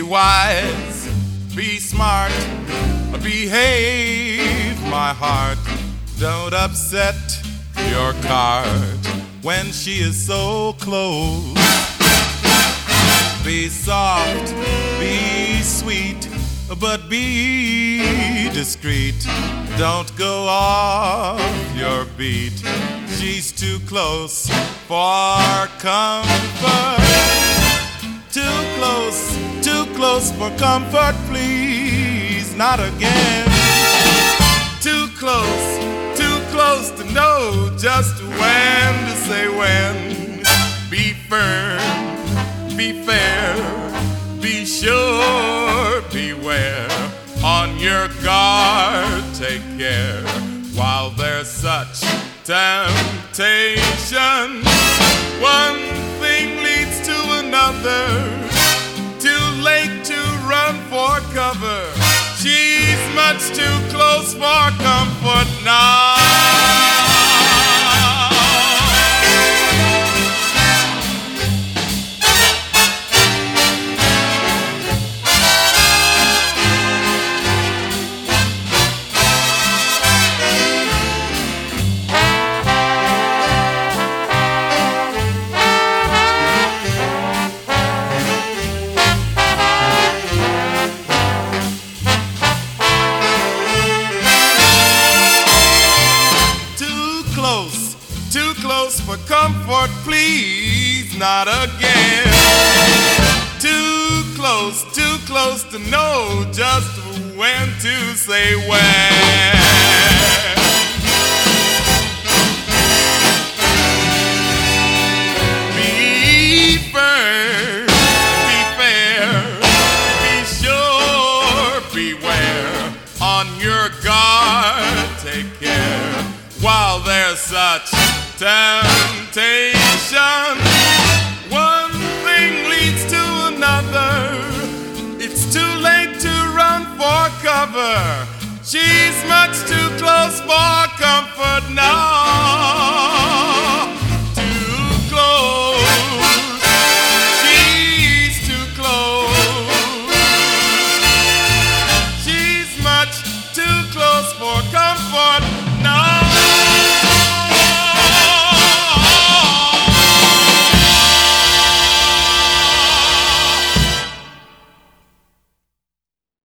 wise, be smart, behave, my heart. Don't upset your cart when she is so close. Be soft, be sweet, but be discreet. Don't go off your beat. She's too close for comfort. Too close for comfort, please, not again. Too close to know just when to say when. Be firm, be fair, be sure, beware. On your guard, take care, while there's such temptation. One thing leads to another. Too late to run for cover. She's much too close for comfort now. Too close for comfort, please, not again. Too close to know just when to say when. Be firm, be fair, be sure, beware. On your guard, take care, while there's such temptation. One thing leads to another. It's too late to run for cover. She's much too close for comfort now. Too close. She's too close. She's much too close for comfort